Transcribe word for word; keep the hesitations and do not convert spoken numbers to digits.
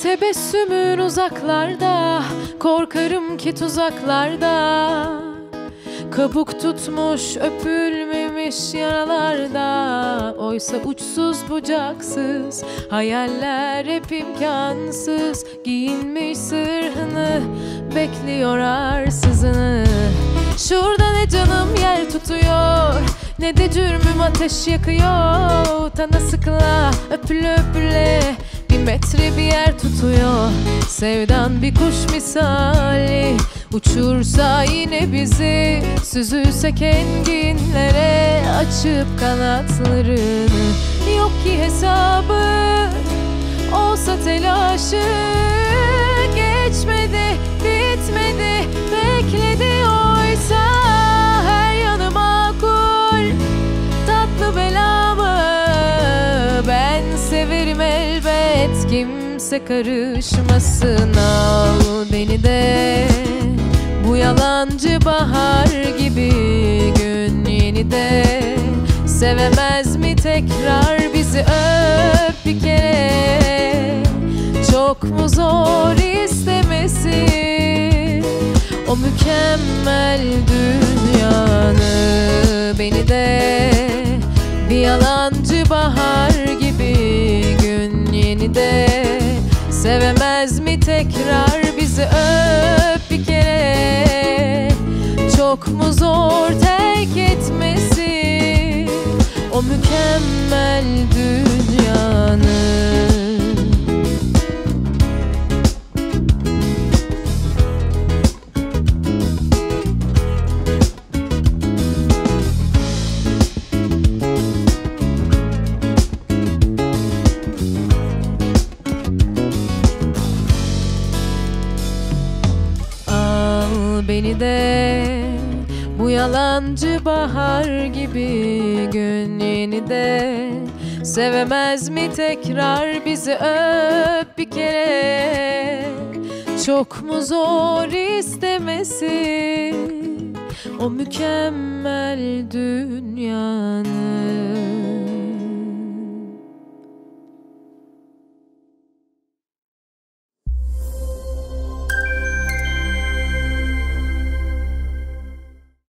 Tebessümün uzaklarda, korkarım ki tuzaklarda. Kabuk tutmuş öpülmemiş yaralarda. Oysa uçsuz bucaksız hayaller hep imkansız. Giyinmiş sırrını bekliyor arsızını. Şurada ne canım yer tutuyor, ne de cürmüm ateş yakıyor. Tanısıkla öpüle öpüle bir metre bir yer tutuyor. Sevdan bir kuş misali, uçursa yine bizi, süzülsek enginlere açıp kanatlarını. Yok ki hesabı, olsa telaşı, geçmedi, bitmedi, bekledi oysa her yanı makul, tatlı belamı ben severim elbet, kimse karışmasın. Al beni de bu yalancı bahar gibi, gün yeni de sevemez mi tekrar bizi? Öp bir kere, çok mu zor istemesi o mükemmel dünyanı? Beni de bir yalancı bahar gibi, gün yeni de sevemez mi tekrar bizi? Öp bir kere, çok mu zor terk etmesi o mükemmel dünyanı? Beni de bu yalancı bahar gibi, gün yeni de sevemez mi tekrar bizi? Öp bir kere, çok mu zor istemesi o mükemmel dünyanı?